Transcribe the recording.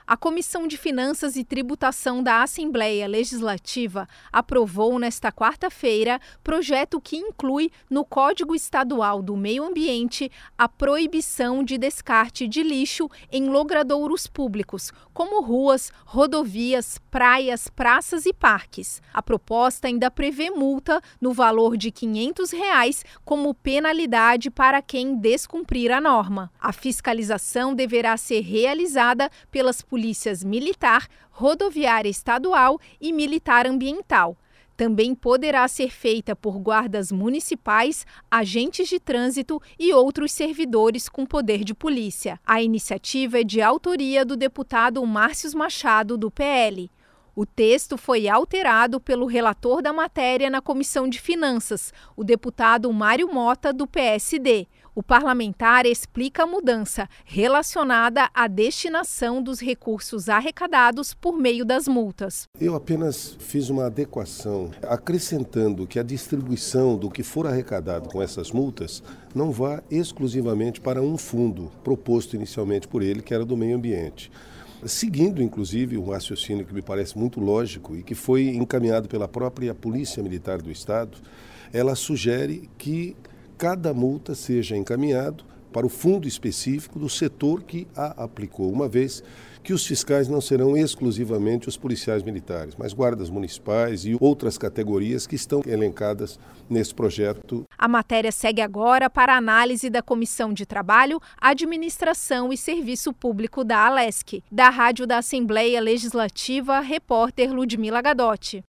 A Comissão de Finanças e Tributação da Assembleia Legislativa aprovou nesta quarta-feira projeto que inclui no Código Estadual do Meio Ambiente a proibição de descarte de lixo em logradouros públicos, como ruas, rodovias, praias, praças e parques. A proposta ainda prevê multa no valor de R$ 500 como penalidade para quem descumprir a norma. A fiscalização deverá ser realizada pelas polícias militar, rodoviária estadual e militar ambiental. Também poderá ser feita por guardas municipais, agentes de trânsito e outros servidores com poder de polícia. A iniciativa é de autoria do deputado Márcio Machado, do PL. O texto foi alterado pelo relator da matéria na Comissão de Finanças, o deputado Mário Mota, do PSD. O parlamentar explica a mudança relacionada à destinação dos recursos arrecadados por meio das multas. Eu apenas fiz uma adequação, acrescentando que a distribuição do que for arrecadado com essas multas não vá exclusivamente para um fundo proposto inicialmente por ele, que era do meio ambiente. Seguindo, inclusive, um raciocínio que me parece muito lógico e que foi encaminhado pela própria Polícia Militar do Estado, ela sugere que cada multa seja encaminhado para o fundo específico do setor que a aplicou, uma vez que os fiscais não serão exclusivamente os policiais militares, mas guardas municipais e outras categorias que estão elencadas nesse projeto. A matéria segue agora para análise da Comissão de Trabalho, Administração e Serviço Público da ALESC. Da Rádio da Assembleia Legislativa, repórter Ludmila Gadotti.